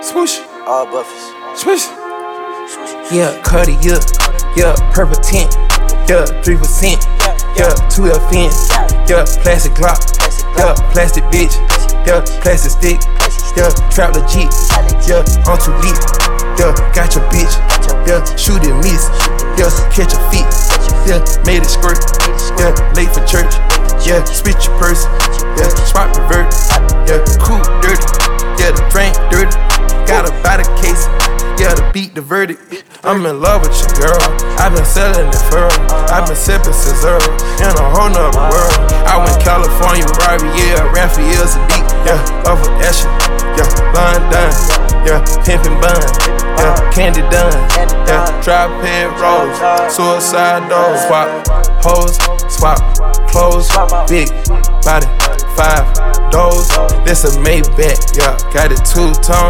Swoosh. All buffies. Swoosh. Yeah, Cuddy, yeah, purple tint, yeah, 3%, yeah, 2FN, yeah, plastic Glock, yeah, plastic bitch, yeah, plastic stick, yeah, trap legit, yeah, on too lit, yeah, got your bitch, yeah, shoot and miss, yeah, catch a feet, yeah, made it squirt, yeah, late for church, yeah, spit your purse, yeah, spot revert, yeah, cool dirty, yeah, the drink dirty, got a body case, yeah, to beat the verdict. I'm in love with your girl. I've been selling it for her. I've been sipping scissor in a whole nother world. I went California, Riviera, Raphael Sadiq, yeah, off of Escher, yeah, London, yeah, pimpin' bun, yeah, candy done, yeah, drop head rolls, suicide doors, swap hoes, swap clothes, big body, 5 doors. This a Maybach, yeah, got it 2-tone,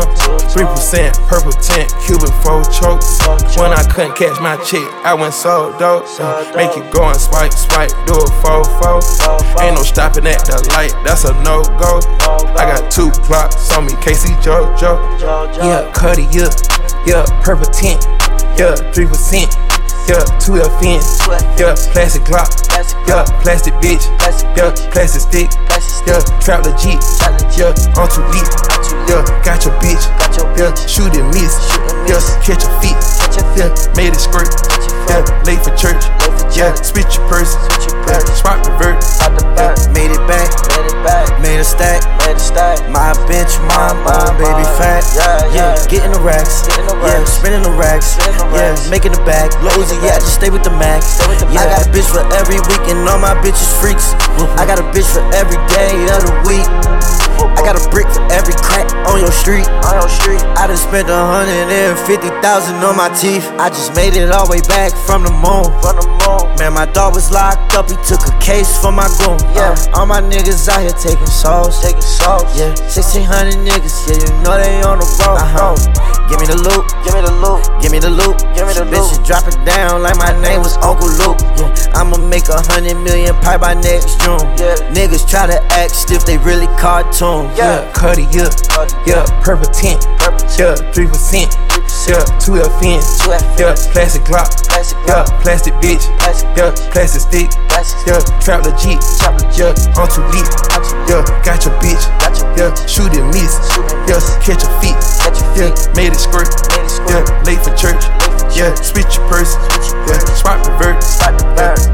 3% purple tint, Cuban 4 chokes. When I couldn't catch my chick, I went so dope. Make it go and swipe, do a 4-4. Ain't no stopping at the light, that's a no-go. I got 2 clocks on me, Casey JoJo. Yeah, Cuddy, yeah, purple tint, yeah, 3%. Yeah, 2FN, yeah, plastic Glock, yeah, plastic bitch, yeah, plastic stick, yeah, trap legit, yeah, on too lit, yeah, got your bitch, yeah, shoot and miss, yeah, catch a feet, yeah, made it squirt, yeah, late for church, yeah, spit your purse, yeah, spot revert, yeah, made it back, made a stack, my bitch, my baby fat, yeah, getting the racks, yeah, spinning the racks, yeah, making the bag, Lozy, yeah, just stay with the max, yeah, I got a bitch for every week and all my bitches freaks, I got a bitch for every day of the week, I got a brick for every crack on your street, I done spent 150,000 on my teeth, I just made it all the way back from the moon, man, my dog was locked up, he took a case for my goon, yeah, all my niggas out here taking sauce, yeah, 1,600 niggas, yeah, you know they on the road, give me the loot, give me the loot, bitches drop it down like my name was Uncle Luke, yeah, I'ma make 100 million pipe by next June, yeah, niggas try to act stiff, they really cartoon, yeah, Cuddy, yeah, purple tint, yeah, 3%, yeah, 2FN, yeah, plastic Glock, yeah, plastic bitch, yeah, plastic stick, yeah, trap legit, yeah, on too lit, yeah, got your bitch, yeah, shoot and miss, yeah, catch a feet, yeah, made it squirt, yeah, late for church, yeah, spit your purse, yeah, spot revert, yeah.